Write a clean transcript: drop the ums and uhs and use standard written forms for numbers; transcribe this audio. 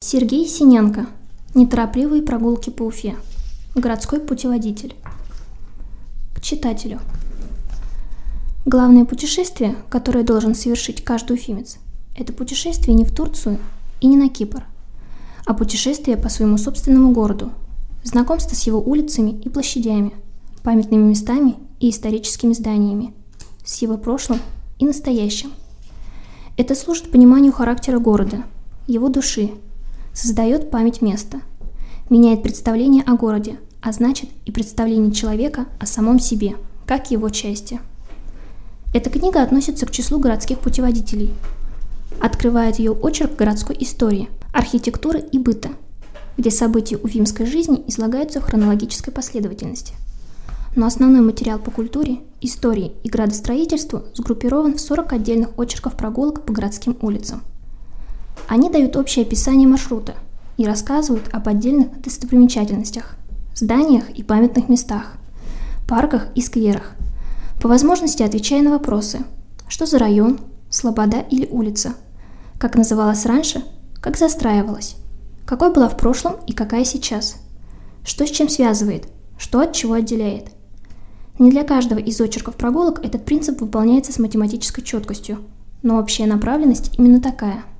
Сергей Синенко. Неторопливые прогулки по Уфе. Городской путеводитель. К читателю. Главное путешествие, которое должен совершить каждый уфимец, это путешествие не в Турцию и не на Кипр, а путешествие по своему собственному городу, знакомство с его улицами и площадями, памятными местами и историческими зданиями, с его прошлым и настоящим. Это служит пониманию характера города, его души, создает память места, меняет представление о городе, а значит и представление человека о самом себе, как его части. Эта книга относится к числу городских путеводителей. Открывает ее очерк городской истории, архитектуры и быта, где события уфимской жизни излагаются в хронологической последовательности. Но основной материал по культуре, истории и градостроительству сгруппирован в 40 отдельных очерков прогулок по городским улицам. Они дают общее описание маршрута и рассказывают об отдельных достопримечательностях, зданиях и памятных местах, парках и скверах, по возможности отвечая на вопросы: что за район, слобода или улица, как называлась раньше, как застраивалась, какой была в прошлом и какая сейчас, что с чем связывает, что от чего отделяет. Не для каждого из очерков прогулок этот принцип выполняется с математической четкостью, но общая направленность именно такая –